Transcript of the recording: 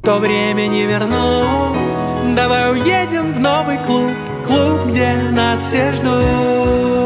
То время не вернуть. Давай уедем в новый клуб, клуб, где нас все ждут.